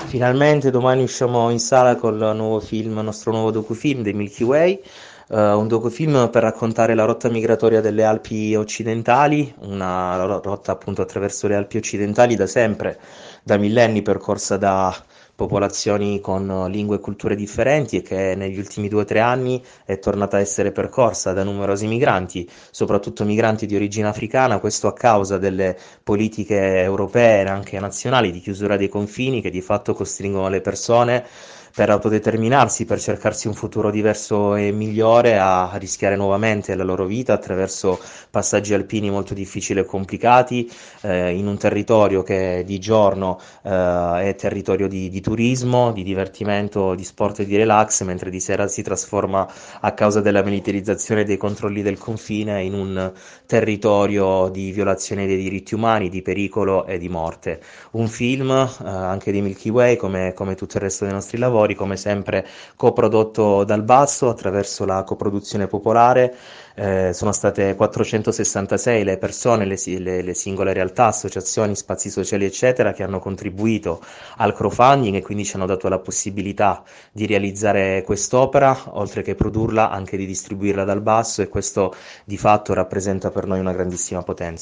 Finalmente domani usciamo in sala col nuovo film, il nostro nuovo docufilm The Milky Way, un docufilm per raccontare la rotta migratoria delle Alpi occidentali, una rotta appunto attraverso le Alpi occidentali da sempre, da millenni percorsa da popolazioni con lingue e culture differenti e che negli ultimi 2 o 3 anni è tornata a essere percorsa da numerosi migranti, soprattutto migranti di origine africana, questo a causa delle politiche europee e anche nazionali di chiusura dei confini che di fatto costringono le persone per autodeterminarsi, per cercarsi un futuro diverso e migliore, a rischiare nuovamente la loro vita attraverso passaggi alpini molto difficili e complicati, in un territorio che di giorno è territorio di turismo, di divertimento, di sport e di relax, mentre di sera si trasforma a causa della militarizzazione dei controlli del confine in un territorio di violazione dei diritti umani, di pericolo e di morte. Un film anche di Milky Way, come tutto il resto dei nostri lavori, come sempre coprodotto dal basso attraverso la coproduzione popolare. Sono state 466 le persone, le singole realtà, associazioni, spazi sociali, eccetera, che hanno contribuito al crowdfunding e quindi ci hanno dato la possibilità di realizzare quest'opera, oltre che produrla, anche di distribuirla dal basso, e questo di fatto rappresenta per noi una grandissima potenza.